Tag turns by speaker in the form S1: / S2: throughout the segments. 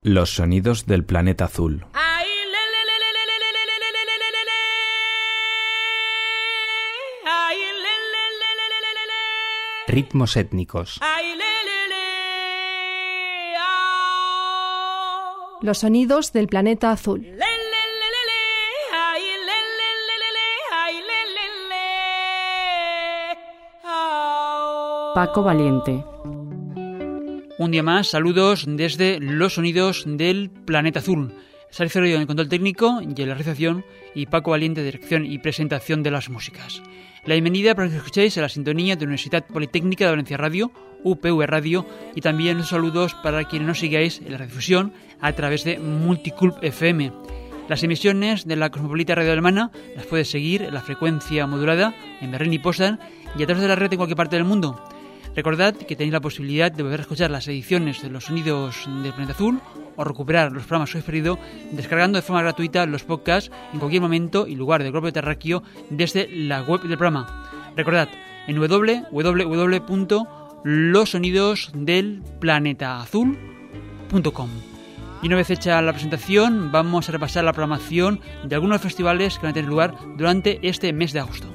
S1: Los sonidos del planeta azul.
S2: Ritmos étnicos.
S3: Los sonidos del planeta azul.
S4: Paco Valiente.
S5: Un día más, saludos desde los sonidos del planeta azul. Sergio Rodríguez en el control técnico y en la realización, y Paco Valiente, dirección y presentación de las músicas. La bienvenida para que escuchéis a la sintonía de la Universidad Politécnica de Valencia Radio, UPV Radio, y también los saludos para quienes nos sigáis en la redifusión a través de Multiculp FM. Las emisiones de la Cosmopolita Radio Alemana las puedes seguir en la frecuencia modulada en Berlín y Potsdam y a través de la red en cualquier parte del mundo. Recordad que tenéis la posibilidad de volver a escuchar las ediciones de los sonidos del planeta azul o recuperar los programas que os he preferido descargando de forma gratuita los podcasts en cualquier momento y lugar del globo terráqueo desde la web del programa. Recordad en www.losonidosdelplanetaazul.com. Y una vez hecha la presentación, vamos a repasar la programación de algunos festivales que van a tener lugar durante este mes de agosto.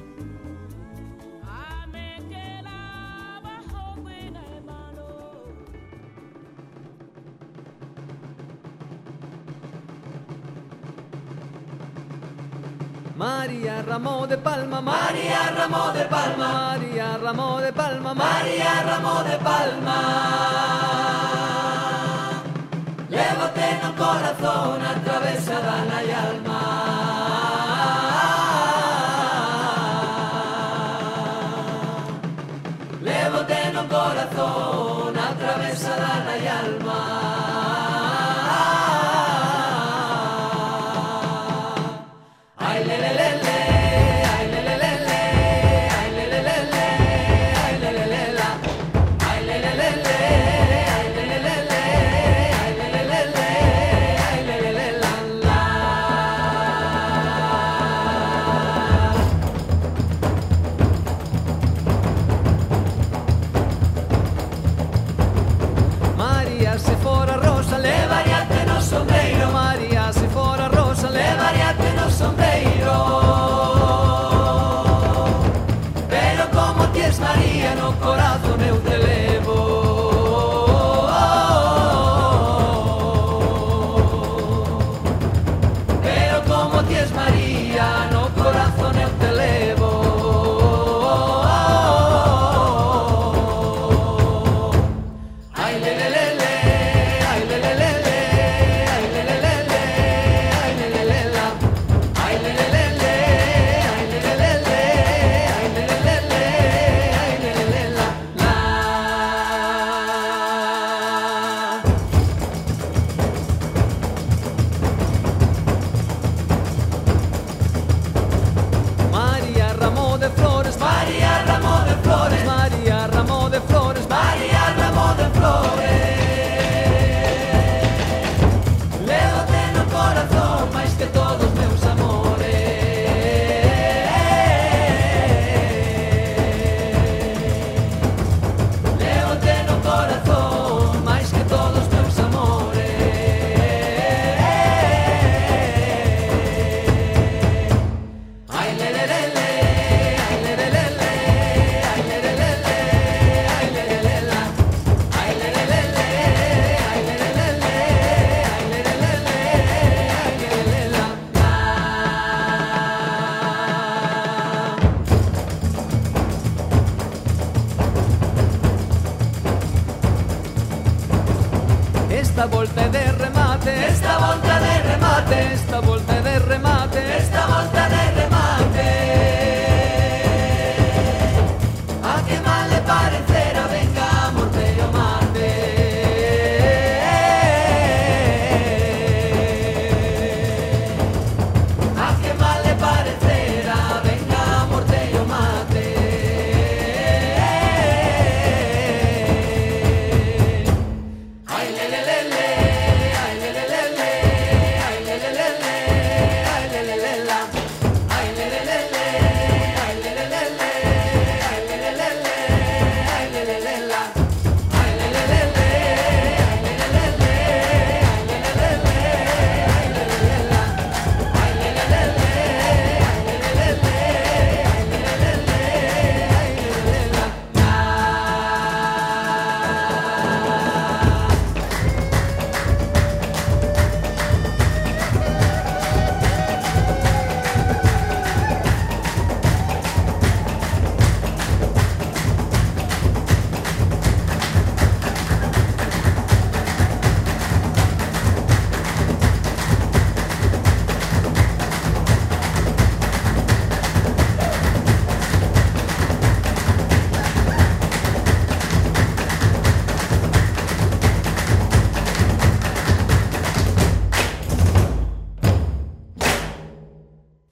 S6: María Ramón de Palma, María Ramón de Palma, María Ramón de Palma, María Ramón de Palma. Lévate no corazón atravesada na alma. Lévate no corazón atravesada na alma. Esta volta de remate, esta volta de remate, esta volta de remate, esta volta de remate. A que mal le parecerá, venga, morte o mate. A que mal le parecerá, venga, morte o mate. Ay, le, le, le, le. Ay,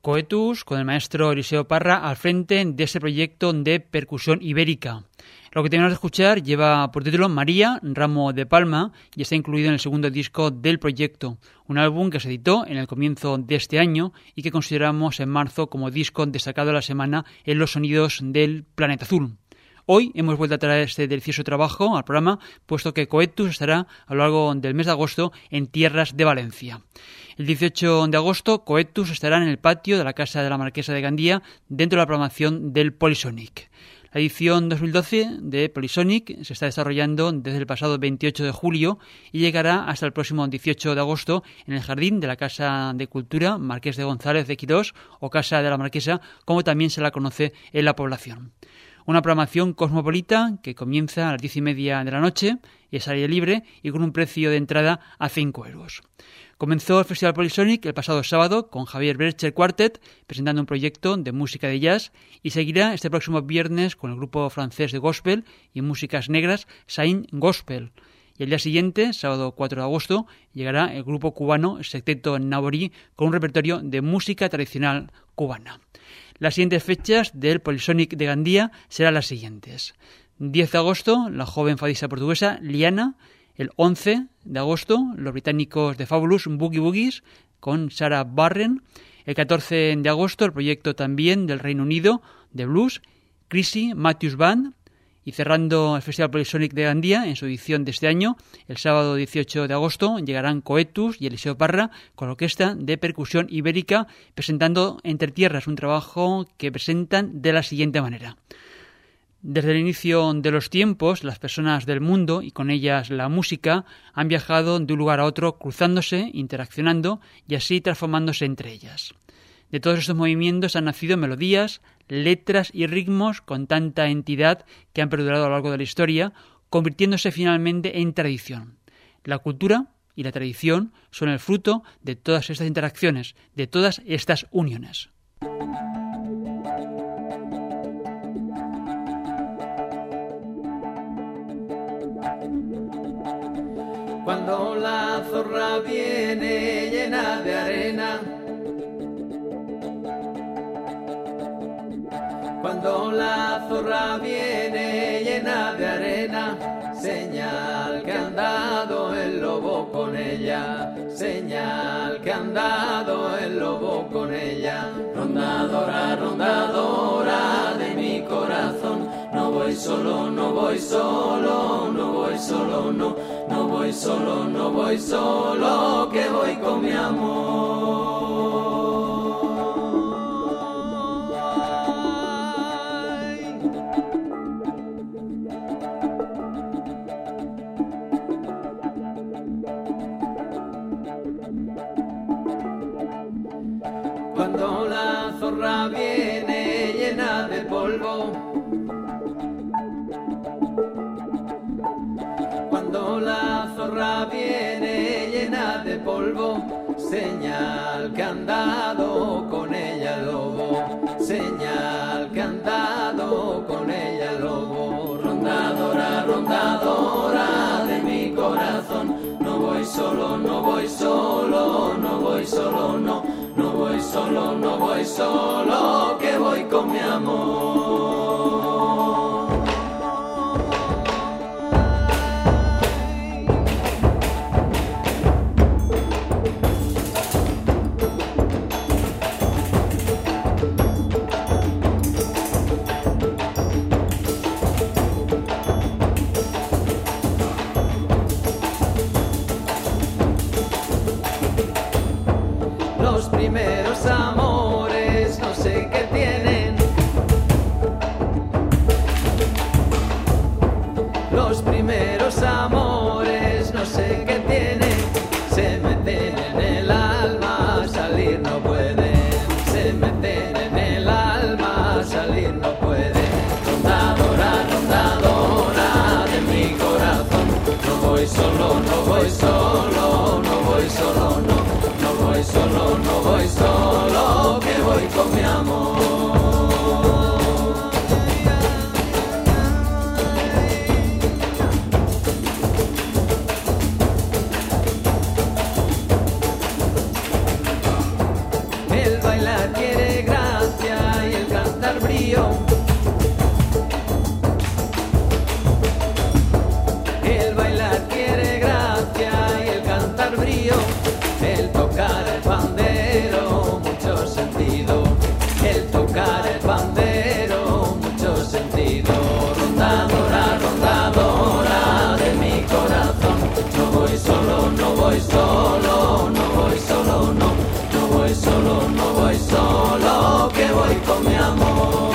S5: Coetus, con el maestro Eliseo Parra al frente de este proyecto de percusión ibérica. Lo que tenemos que escuchar lleva por título María, ramo de palma, y está incluido en el segundo disco del proyecto, un álbum que se editó en el comienzo de este año y que consideramos en marzo como disco destacado de la semana en los sonidos del Planeta Azul. Hoy hemos vuelto a traer este delicioso trabajo al programa, puesto que Coetus estará a lo largo del mes de agosto en tierras de Valencia. El 18 de agosto, Coetus estará en el patio de la Casa de la Marquesa de Gandía, dentro de la programación del Polisonic. La edición 2012 de Polisonic se está desarrollando desde el pasado 28 de julio y llegará hasta el próximo 18 de agosto en el jardín de la Casa de Cultura Marqués de González de Quirós, o Casa de la Marquesa, como también se la conoce en la población. Una programación cosmopolita que comienza a las 10:30 de la noche y es al aire libre y con un precio de entrada a 5 euros. Comenzó el Festival Polisonic el pasado sábado con Javier Bercher Quartet presentando un proyecto de música de jazz y seguirá este próximo viernes con el grupo francés de gospel y músicas negras Saint Gospel. Y el día siguiente, sábado 4 de agosto, llegará el grupo cubano Sexteto Naborí con un repertorio de música tradicional cubana. Las siguientes fechas del Polisonic de Gandía serán las siguientes. 10 de agosto, la joven fadista portuguesa Liana. El 11 de agosto, los británicos de Fabulous Boogie Boogies con Sarah Barren. El 14 de agosto, el proyecto también del Reino Unido de blues, Chrissy Matthews Band. Y cerrando el Festival Polisonic de Gandía en su edición de este año, el sábado 18 de agosto llegarán Coetus y Eliseo Parra con la orquesta de percusión ibérica presentando Entre Tierras, un trabajo que presentan de la siguiente manera. Desde el inicio de los tiempos, las personas del mundo, y con ellas la música, han viajado de un lugar a otro cruzándose, interaccionando y así transformándose entre ellas. De todos estos movimientos han nacido melodías, letras y ritmos con tanta entidad que han perdurado a lo largo de la historia, convirtiéndose finalmente en tradición. La cultura y la tradición son el fruto de todas estas interacciones, de todas estas uniones.
S6: Cuando la zorra viene llena de arena, cuando la zorra viene llena de arena, señal que han dado el lobo con ella, señal que han dado el lobo con ella. Rondadora, rondadora de mi corazón, no voy solo, no voy solo, no voy solo, no voy solo, no voy solo, que voy con mi amor. Cuando la zorra viene llena de polvo, cuando la zorra viene llena de polvo, señal que han dado con ella el lobo, señal que han dado con ella el lobo. Rondadora, rondadora de mi corazón, no voy solo, no voy solo, no voy solo, no voy solo, no voy solo, que voy con mi amor. Los primeros amores no sé qué tienen, los primeros amores no sé qué tienen, se meten en el alma, salir no pueden, se meten en el alma, salir no pueden. Rondadora, rondadora de mi corazón, no voy solo, no voy solo, no voy solo, no voy solo, no voy solo. voy solo, no voy solo, no voy solo, no voy solo, que voy con mi amor.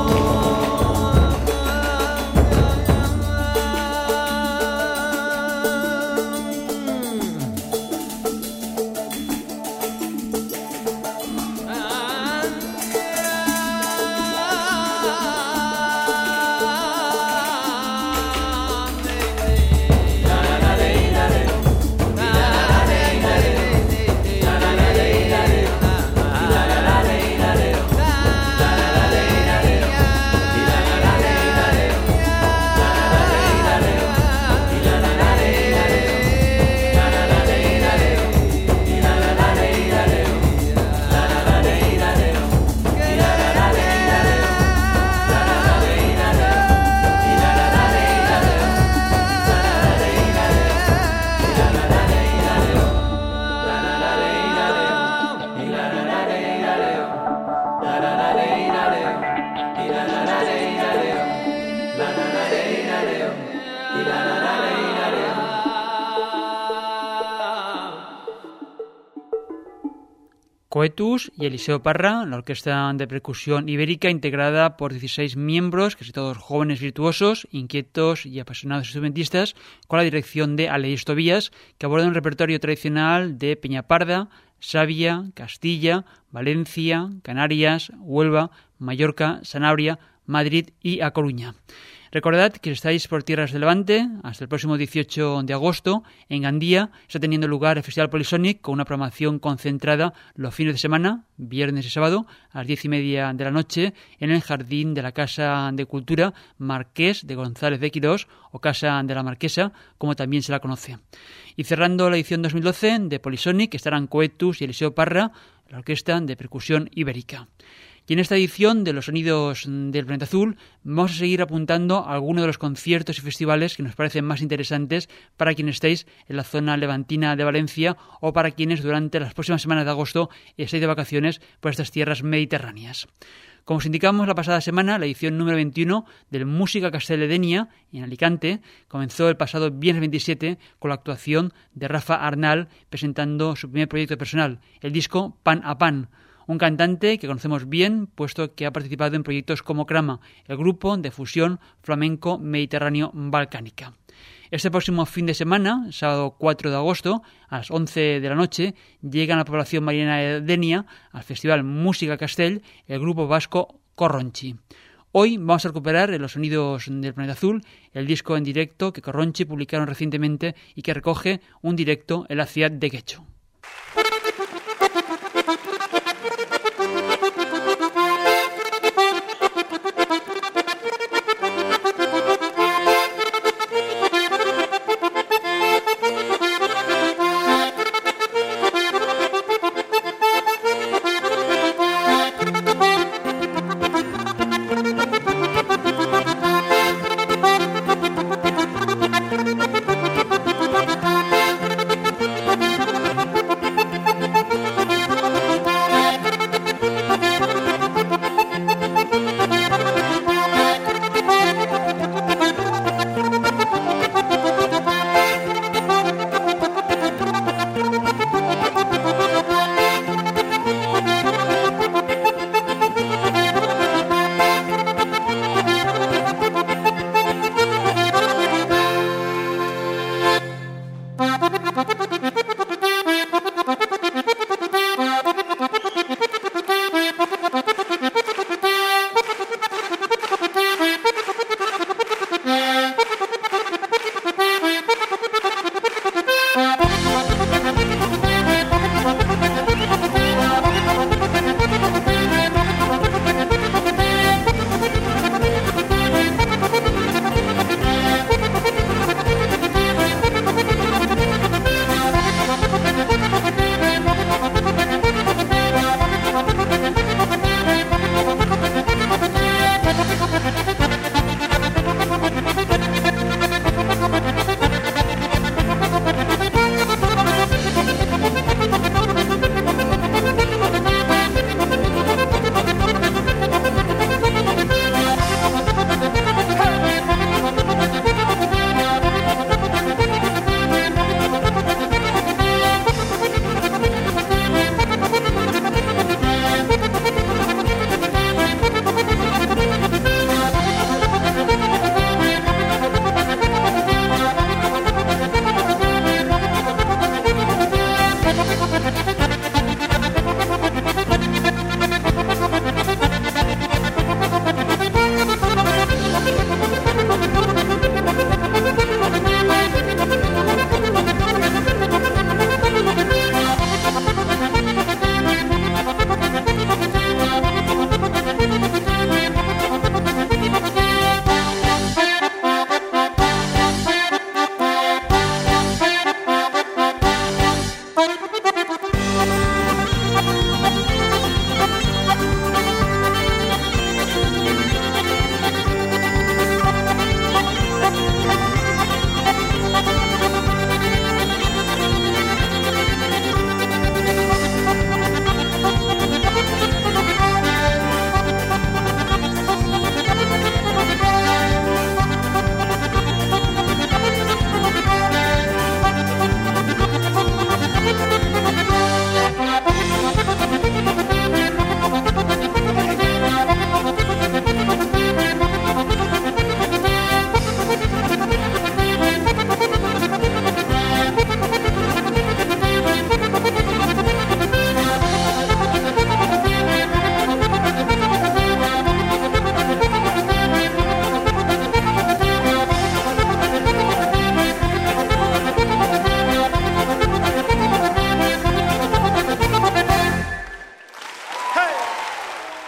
S5: Coetus y Eliseo Parra, la orquesta de percusión ibérica integrada por 16 miembros, casi todos jóvenes virtuosos, inquietos y apasionados instrumentistas, con la dirección de Aleix Tobías, que aborda un repertorio tradicional de Peñaparda, Sabia, Castilla, Valencia, Canarias, Huelva, Mallorca, Sanabria, Madrid y A Coruña. Recordad que si estáis por tierras de Levante, hasta el próximo 18 de agosto, en Gandía, está teniendo lugar el Festival Polysonic con una programación concentrada los fines de semana, viernes y sábado, a las 10:30 de la noche, en el jardín de la Casa de Cultura Marqués de González de Quirós, o Casa de la Marquesa, como también se la conoce. Y cerrando la edición 2012 de Polysonic estarán Coetus y Eliseo Parra, la orquesta de percusión ibérica. Y en esta edición de los sonidos del Planeta Azul vamos a seguir apuntando a algunos de los conciertos y festivales que nos parecen más interesantes para quienes estéis en la zona levantina de Valencia o para quienes durante las próximas semanas de agosto estéis de vacaciones por estas tierras mediterráneas. Como os indicamos la pasada semana, la edición número 21 del Música Castelledenia en Alicante comenzó el pasado viernes 27 con la actuación de Rafa Arnal presentando su primer proyecto personal, el disco Pan a Pan. Un cantante que conocemos bien, puesto que ha participado en proyectos como Krama, el grupo de fusión flamenco mediterráneo balcánica. Este próximo fin de semana, sábado 4 de agosto, a las 11 de la noche, llega a la población mariana de Denia, al Festival Música Castell, el grupo vasco Corronchi. Hoy vamos a recuperar en los sonidos del Planeta Azul el disco en directo que Corronchi publicaron recientemente y que recoge un directo en la ciudad de Guecho.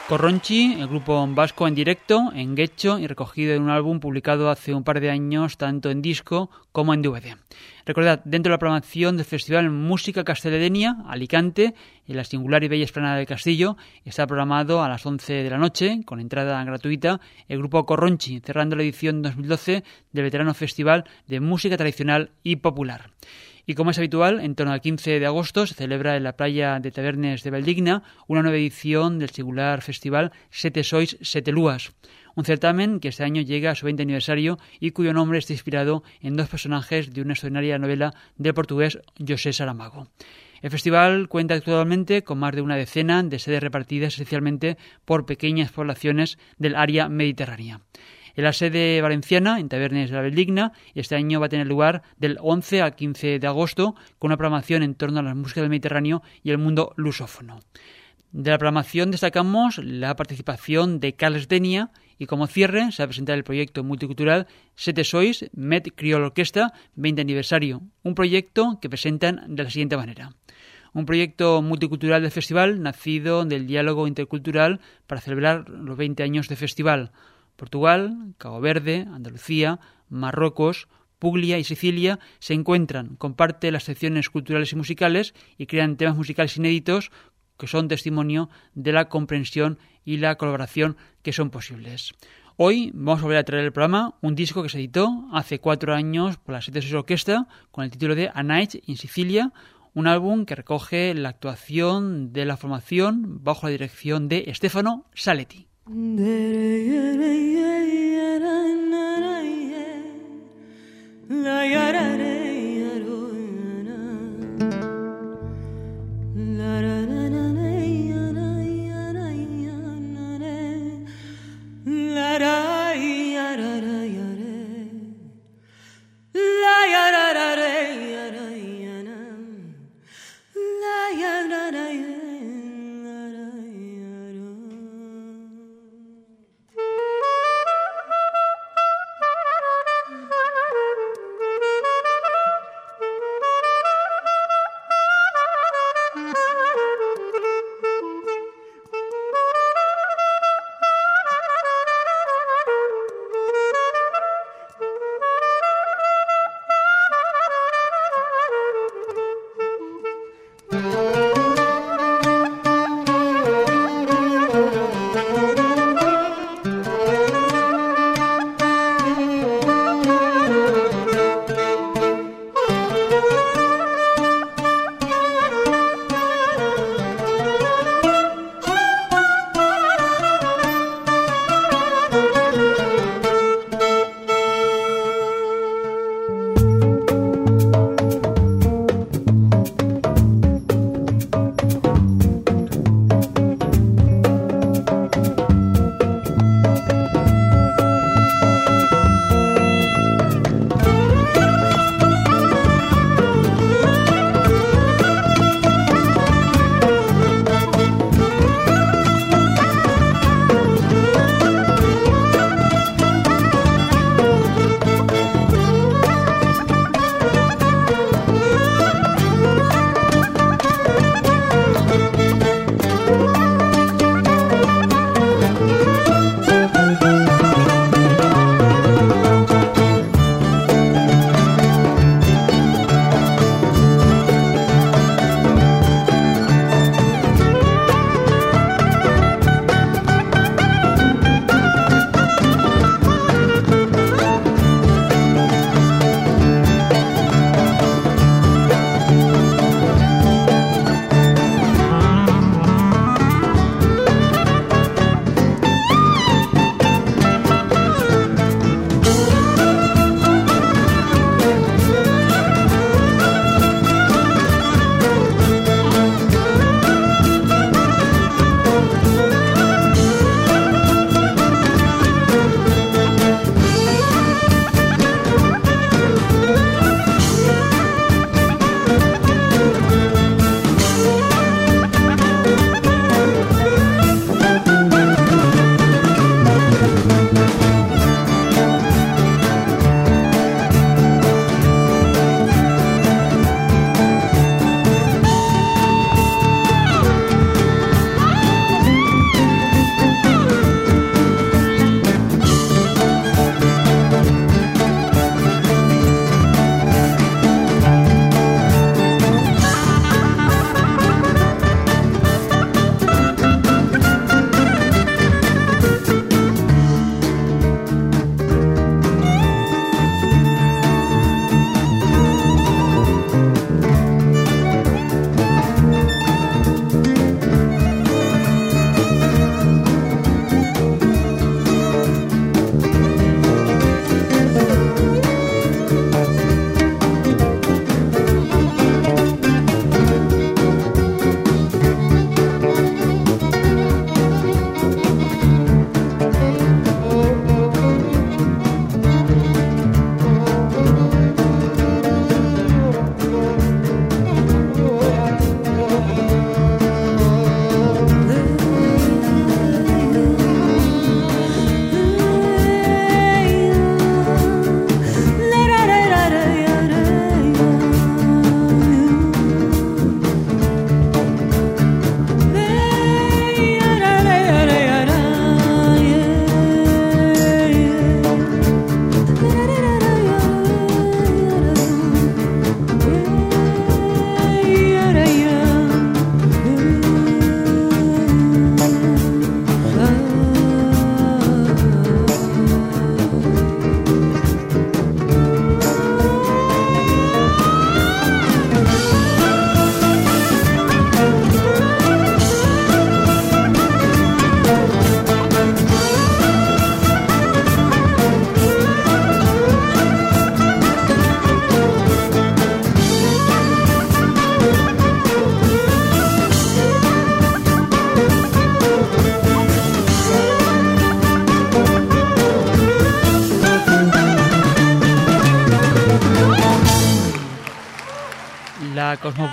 S5: Corronchi, el grupo vasco en directo, en Getxo y recogido en un álbum publicado hace un par de años tanto en disco como en DVD. Recordad, dentro de la programación del Festival Música Castelledenia, Alicante, en la singular y bella explanada del Castillo, está programado a las 11 de la noche, con entrada gratuita, el grupo Corronchi, cerrando la edición 2012 del veterano Festival de Música Tradicional y Popular. Y como es habitual, en torno al 15 de agosto se celebra en la playa de Tabernes de Valdigna una nueva edición del singular festival Sete Sois, Sete Luas, un certamen que este año llega a su 20 aniversario y cuyo nombre está inspirado en dos personajes de una extraordinaria novela del portugués José Saramago. El festival cuenta actualmente con más de una decena de sedes repartidas esencialmente por pequeñas poblaciones del área mediterránea. En la sede valenciana, en Tabernes de la Valdigna, este año va a tener lugar del 11 al 15 de agosto con una programación en torno a las músicas del Mediterráneo y el mundo lusófono. De la programación destacamos la participación de Carles Denia y como cierre se va a presentar el proyecto multicultural Sete Sois, Met Criol Orquesta 20 aniversario, un proyecto que presentan de la siguiente manera. Un proyecto multicultural del festival nacido del diálogo intercultural para celebrar los 20 años de festival. Portugal, Cabo Verde, Andalucía, Marruecos, Puglia y Sicilia se encuentran, comparten las secciones culturales y musicales y crean temas musicales inéditos que son testimonio de la comprensión y la colaboración que son posibles. Hoy vamos a volver a traer al programa un disco que se editó hace 4 años por la Sete Sois Orquesta con el título de A Night in Sicilia, un álbum que recoge la actuación de la formación bajo la dirección de Stefano Saletti.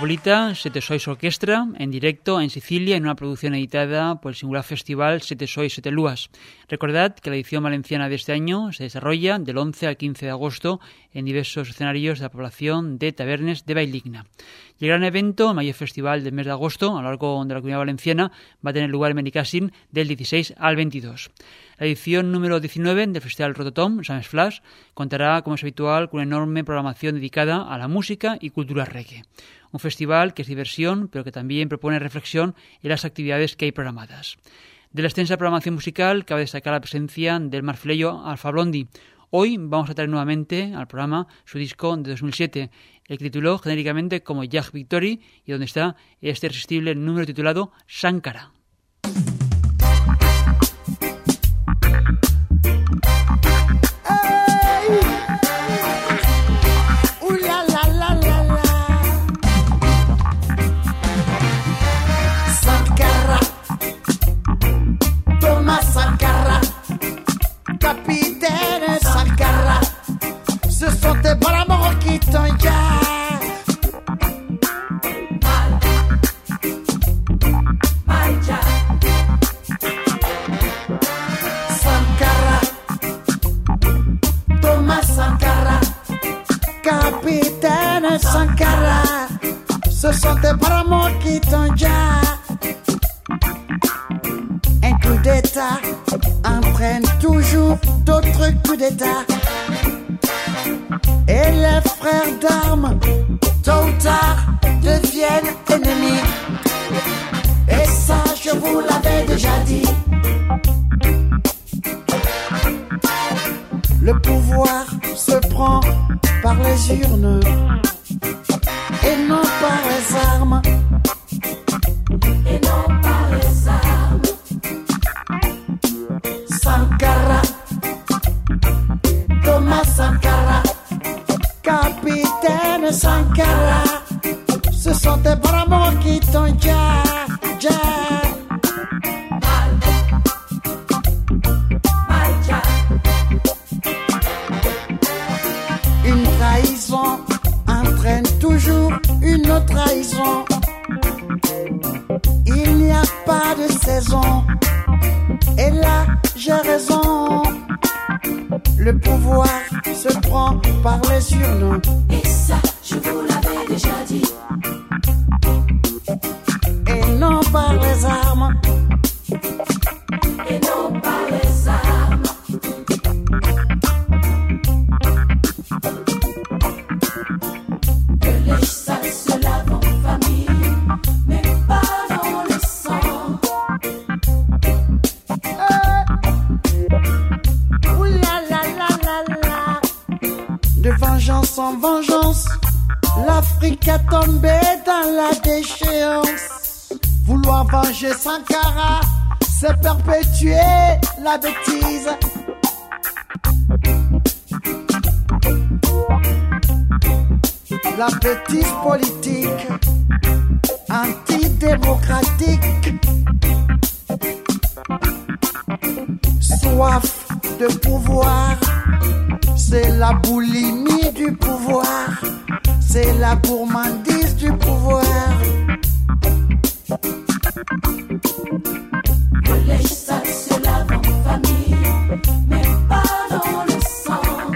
S5: Metropolita Sete Sois Orquestra, en directo en Sicilia, en una producción editada por el singular festival Sete Sois Sete Luas. Recordad que la edición valenciana de este año se desarrolla del 11 al 15 de agosto en diversos escenarios de la población de Tabernes de Valldigna. Y el gran evento, el mayor festival del mes de agosto, a lo largo de la Comunidad Valenciana, va a tener lugar en Benicàssim del 16 al 22. La edición número 19 del Festival Rototom, Summer Flash, contará, como es habitual, con una enorme programación dedicada a la música y cultura reggae. Un festival que es diversión, pero que también propone reflexión en las actividades que hay programadas. De la extensa programación musical, cabe destacar la presencia del marfileño Alpha Blondy. Hoy vamos a traer nuevamente al programa su disco de 2007, el que tituló genéricamente como Jag Victory, y donde está este irresistible número titulado Sankara.
S2: Capitaine Sankara, ce sont tes bras qui t'engagent. Sankara, Thomas Sankara, capitaine Sankara, ce sont tes bras qui t'engagent. Un coup d'état entraîne toujours d'autres coups d'état. Et les frères d'armes, tôt ou tard, deviennent ennemis. Et ça, je vous l'avais déjà dit. Le pouvoir se prend par les urnes et non par les armes. Et non par les armes. Sankara, Thomas Sankara, capitaine Sankara, ce sont tes bras qui t'ont Une trahison entraîne toujours une autre trahison. Il n'y a pas de saison. Et là, j'ai raison. Le pouvoir se prend par les urnes.
S4: Et ça, je vous l'avais déjà dit.
S2: Et non par les armes.
S4: Et non par les armes. Que les sales se lavent en famille, mais pas dans le sang.
S2: De vengeance en vengeance, l'Afrique a tombé dans la déchéance. Vouloir venger Sankara, c'est perpétuer la bêtise. La bêtise politique, antidémocratique. Soif de pouvoir, c'est la boulimie du pouvoir, c'est la gourmandise du pouvoir.
S4: Que les sales se lavent en famille, mais pas dans le sang.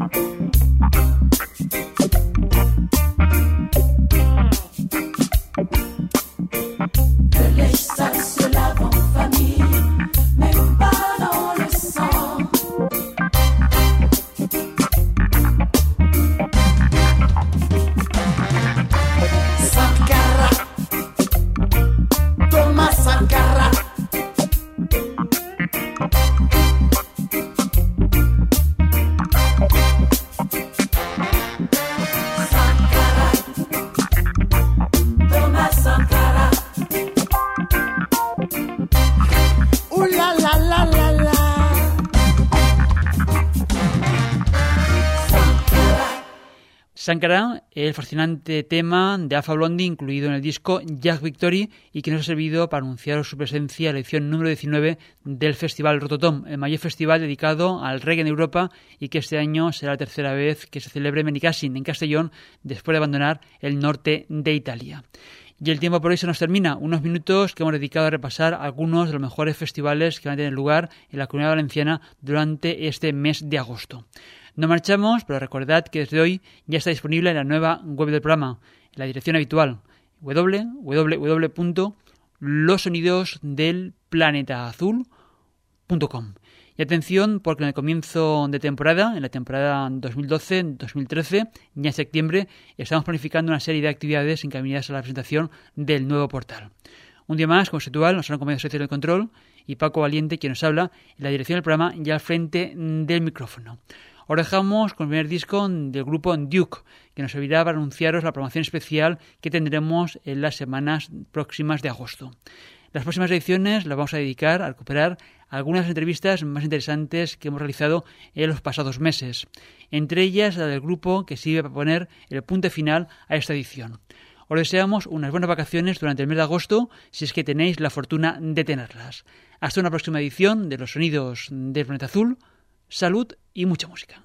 S4: Que les sales se lavent en famille, mais pas dans le sang.
S2: Sankara,
S5: Sankara, el fascinante tema de Alpha Blondy incluido en el disco Jack Victory y que nos ha servido para anunciar su presencia en la edición número 19 del Festival Rototom, el mayor festival dedicado al reggae en Europa y que este año será la tercera vez que se celebre en Benicassin, en Castellón, después de abandonar el norte de Italia. Y el tiempo por hoy se nos termina, unos minutos que hemos dedicado a repasar algunos de los mejores festivales que van a tener lugar en la Comunidad Valenciana durante este mes de agosto. No marchamos, pero recordad que desde hoy ya está disponible en la nueva web del programa, en la dirección habitual, www.losonidosdelplanetaazul.com. Y atención, porque en el comienzo de temporada, en la temporada 2012-2013, ya en septiembre, estamos planificando una serie de actividades encaminadas a la presentación del nuevo portal. Un día más, como es habitual, nos han acompañado Sergio del Control y Paco Valiente, quien nos habla en la dirección del programa y al frente del micrófono. Ahora dejamos con el primer disco del grupo Duke, que nos servirá para anunciaros la programación especial que tendremos en las semanas próximas de agosto. Las próximas ediciones las vamos a dedicar a recuperar algunas entrevistas más interesantes que hemos realizado en los pasados meses, entre ellas la del grupo que sirve para poner el punto final a esta edición. Os deseamos unas buenas vacaciones durante el mes de agosto, si es que tenéis la fortuna de tenerlas. Hasta una próxima edición de Los Sonidos del Planeta Azul. Salud y mucha música.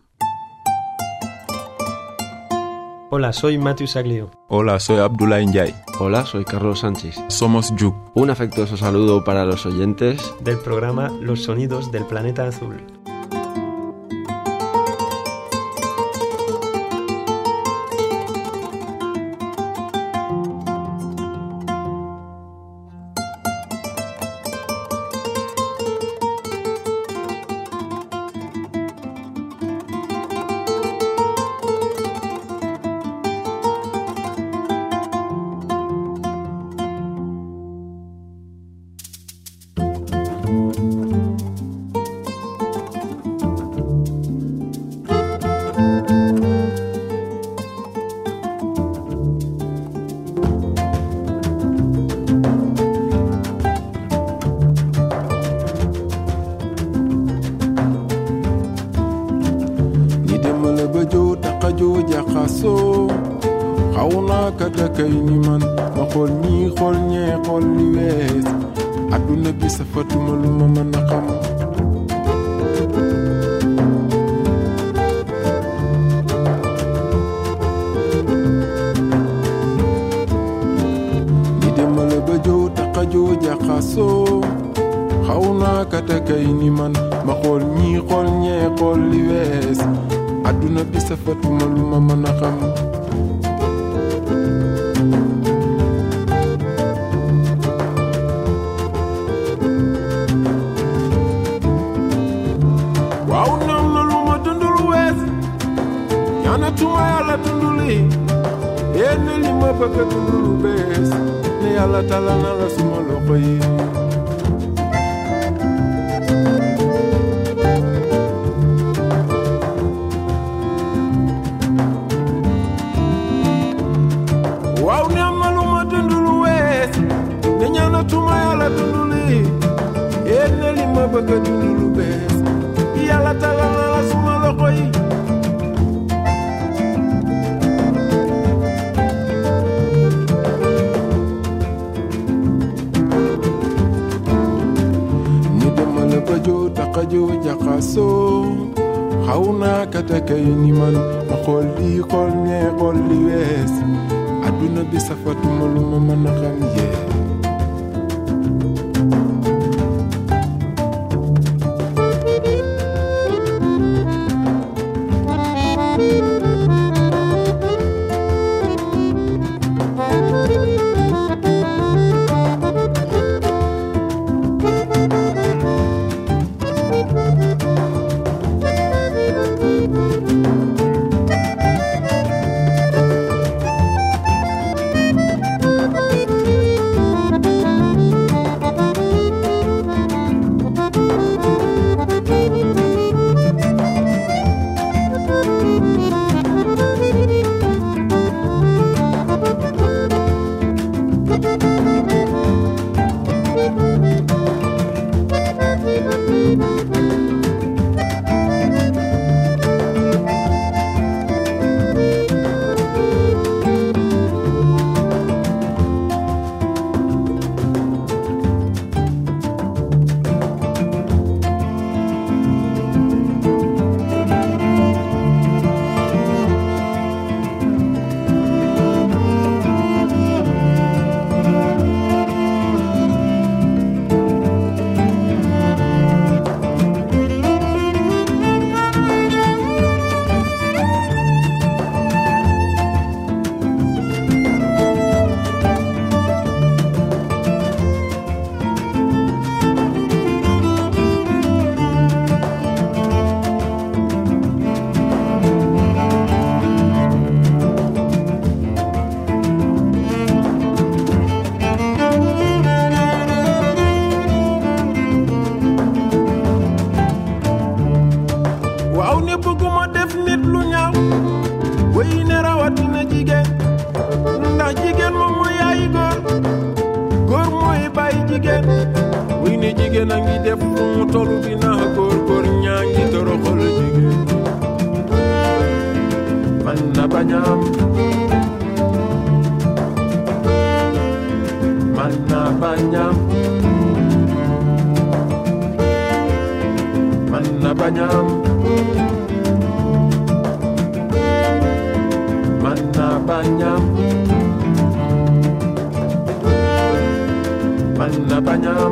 S7: Hola, soy Matthew Saglio.
S8: Hola, soy Abdullah Njai.
S9: Hola, soy Carlos Sánchez.
S8: Somos Juk.
S9: Un afectuoso saludo para los oyentes
S7: del programa Los Sonidos del Planeta Azul.
S10: jigéen wuy ne jigéen a ngi def fu mu tollu dina góor ñaa ngi toroxal jigéen man na bañam man na bañam man na bañam man na bañam man na bañam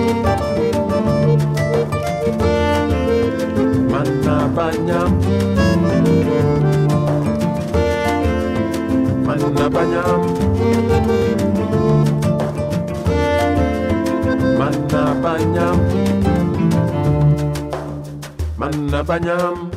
S10: man na bañam man na bañam man na bañam man na bañam